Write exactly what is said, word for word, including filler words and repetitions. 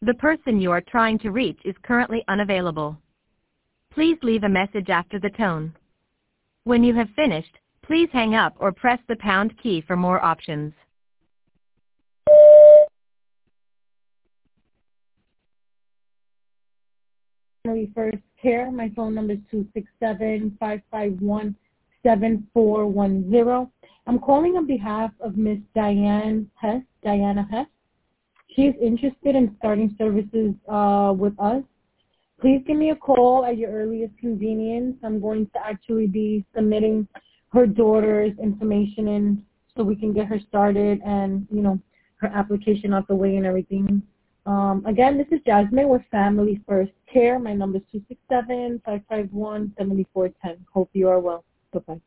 The person you are trying to reach is currently unavailable. Please leave a message after the tone. When you have finished, please hang up or press the pound key for more options. Family First Care. My phone number is two six seven, five five one, seven four one zero. I'm calling on behalf of Miss Diane Hess, Diana Hess. She is interested in starting services uh, with us. Please give me a call at your earliest convenience. I'm going to actually be submitting her daughter's information in so we can get her started and, you know, her application out the way and everything. Um, again, this is Jasmine with Family First Care. My number is two six seven, five five one, seven four one zero. Hope you are well. Bye-bye.